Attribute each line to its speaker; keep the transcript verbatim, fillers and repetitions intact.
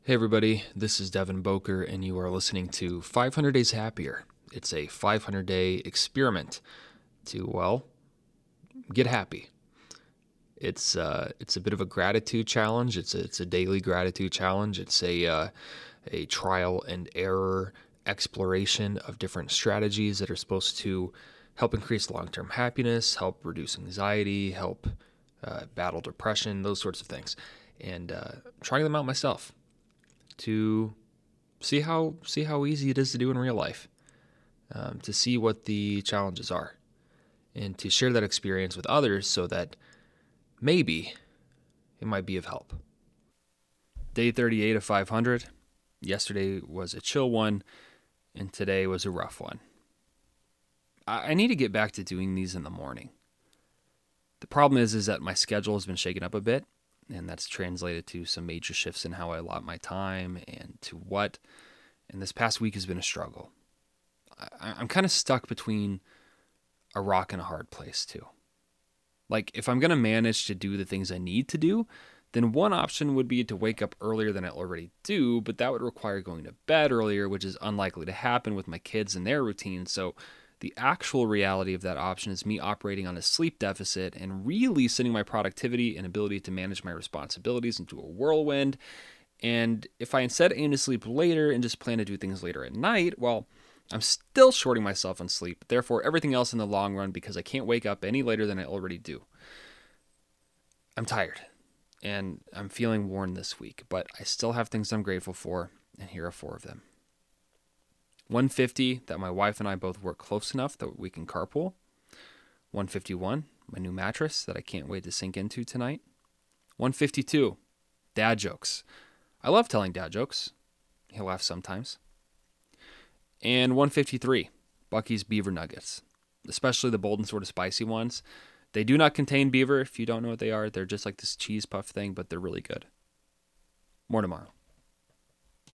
Speaker 1: Hey everybody, this is Devin Boker, and you are listening to five hundred Days Happier. It's a five hundred day experiment to, well, get happy. It's uh, it's a bit of a gratitude challenge. It's a, it's a daily gratitude challenge. It's a uh, a trial and error exploration of different strategies that are supposed to help increase long-term happiness, help reduce anxiety, help uh, battle depression, those sorts of things. And uh, I'm trying them out myself to see how see how easy it is to do in real life, um, to see what the challenges are, and to share that experience with others so that maybe it might be of help. Day thirty-eight of five hundred. Yesterday was a chill one, and today was a rough one. I, I need to get back to doing these in the morning. The problem is, is that my schedule has been shaken up a bit, and that's translated to some major shifts in how I allot my time and to what. And this past week has been a struggle. I, I'm kind of stuck between a rock and a hard place too. Like, if I'm going to manage to do the things I need to do, then one option would be to wake up earlier than I already do, but that would require going to bed earlier, which is unlikely to happen with my kids and their routine. So the actual reality of that option is me operating on a sleep deficit and really sending my productivity and ability to manage my responsibilities into a whirlwind. And if I instead aim to sleep later and just plan to do things later at night, well, I'm still shorting myself on sleep, therefore everything else in the long run, because I can't wake up any later than I already do. I'm tired, and I'm feeling worn this week, but I still have things I'm grateful for, and here are four of them. one fifty, that my wife and I both work close enough that we can carpool. one fifty-one, my new mattress that I can't wait to sink into tonight. one fifty-two, dad jokes. I love telling dad jokes. He laughs sometimes. And one fifty-three, Buc-ee's Beaver Nuggets, especially the bold and sort of spicy ones. They do not contain beaver. If you don't know what they are, they're just like this cheese puff thing, but they're really good. More tomorrow.